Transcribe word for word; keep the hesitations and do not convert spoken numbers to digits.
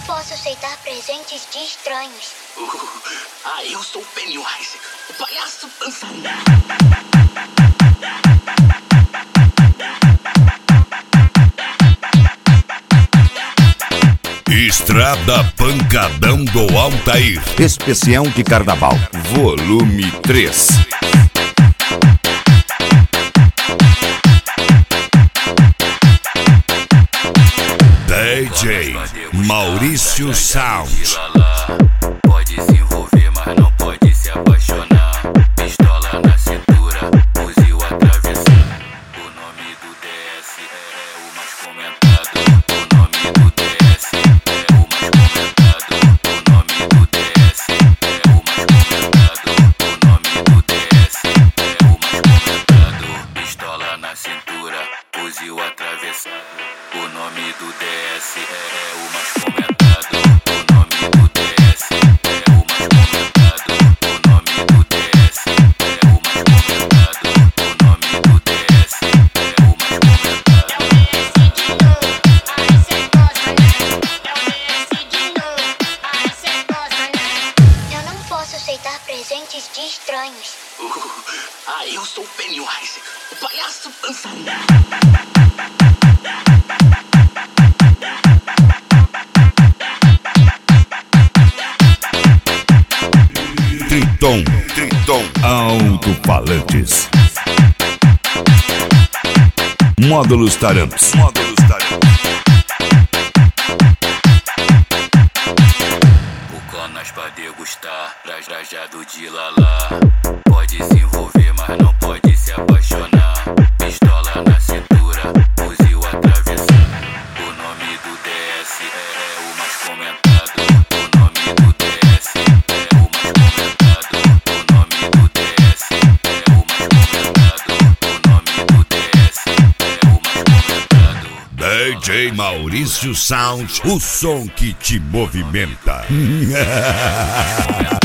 posso aceitar presentes de estranhos. Uh, ah, eu sou o Pennywise, o palhaço dançarino. Estrada Pancadão do Altair. Especial de Carnaval, volume três. D J Maurício Sound. Pode se envolver, mas não pode se apaixonar. Pistola na cintura, fuzil atravessado. O nome do D S é o mais comentado. O nome do D S é o mais comentado. O nome do D S é o mais comentado. O nome do D S é o mais comentado. Pistola na cintura, fuzil atravessado. O nome do D S é o mais comentado. O nome do D S é o mais comentado. O nome do D S é o mais comentado. O nome do D S é o mais comentado. Eu não posso aceitar presentes de estranhos. Uh, ah, eu sou o Pennywise, o palhaço dançarino. Triton, Triton Alto-Falantes. Módulos Taramps. Módulos Taramps. O canas pra degustar, trajado de lalá. Pode se envolver, mas não pode se apaixonar. Pistola na cintura, fuzil atravessado. O nome do D S é o mais comentado. O nome do D S é o mais comentado. O nome do D S é o mais comentado. O nome do D S é o mais comentado. D J Maurício Sound, o som que te movimenta.